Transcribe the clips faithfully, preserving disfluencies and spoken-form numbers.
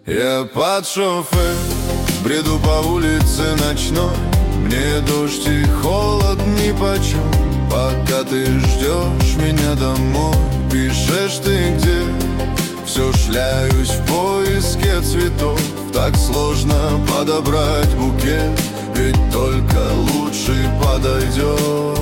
Я под шофе, бреду по улице ночной. Мне дождь и холод нипочем. Пока ты ждешь меня домой, пишешь ты где. Все шляюсь в поиске цветов. Так сложно подобрать букет, ведь только лучший подойдет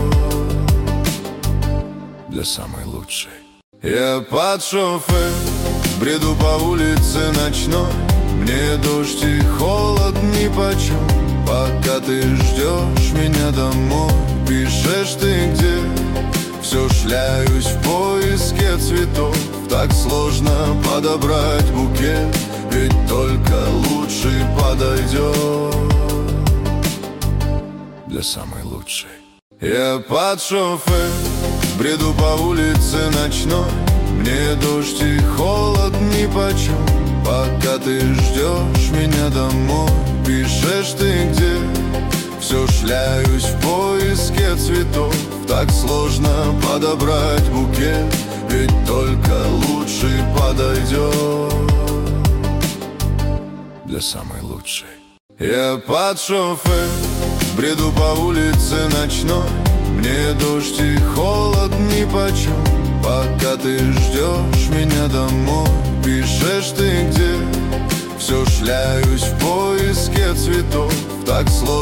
для самой лучшей. Я под шофе, бреду по улице ночной. Мне дождь и холод нипочем. Пока ты ждешь меня домой, пишешь ты где. Все шляюсь в поиске цветов. Так сложно подобрать букет, ведь только лучший подойдет для самой лучшей. Я под шофе, бреду по улице ночной. Мне дождь и холод нипочем. Пока ты ждешь меня домой, пишешь ты где. Все шляюсь в поиске цветов. Так сложно подобрать букет, ведь только лучший подойдет для самой лучшей. Я под шофе, бреду по улице ночной. Мне дождь и холод нипочем. Пока ты ждешь меня домой, пишешь ты где. Все шляюсь в поиске цветов. Так сложно